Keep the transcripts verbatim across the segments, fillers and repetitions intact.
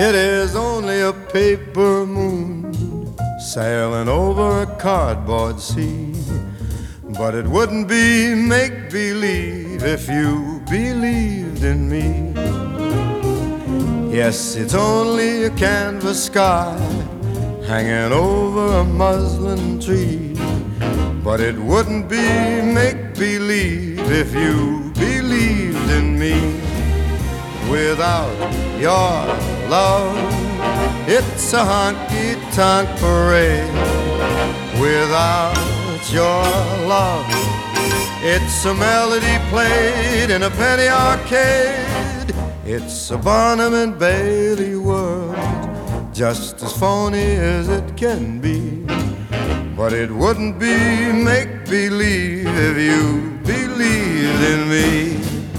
It is only a paper moon sailing over a cardboard sea. But it wouldn't be make-believe if you believed in me. Yes, it's only a canvas sky hanging over a muslin tree. But it wouldn't be make-believe if you believed in me. Without your love, it's a honky-tonk parade. Without your love, it's a melody played in a penny arcade. It's a Barnum and Bailey world, just as phony as it can be. But it wouldn't be make-believe if you believed in me.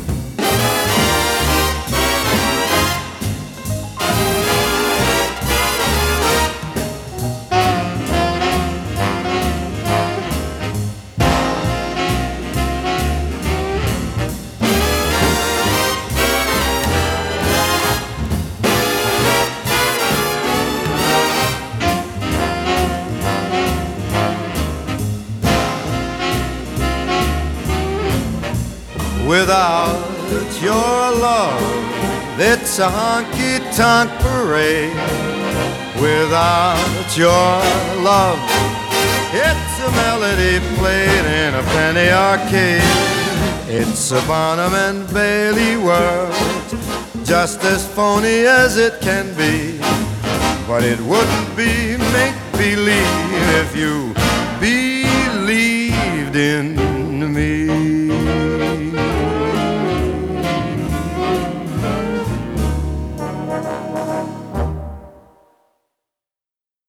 Without your love, it's a honky-tonk parade. Without your love, it's a melody played in a penny arcade. It's a Barnum and Bailey world, just as phony as it can be. But it wouldn't be make-believe if you believed in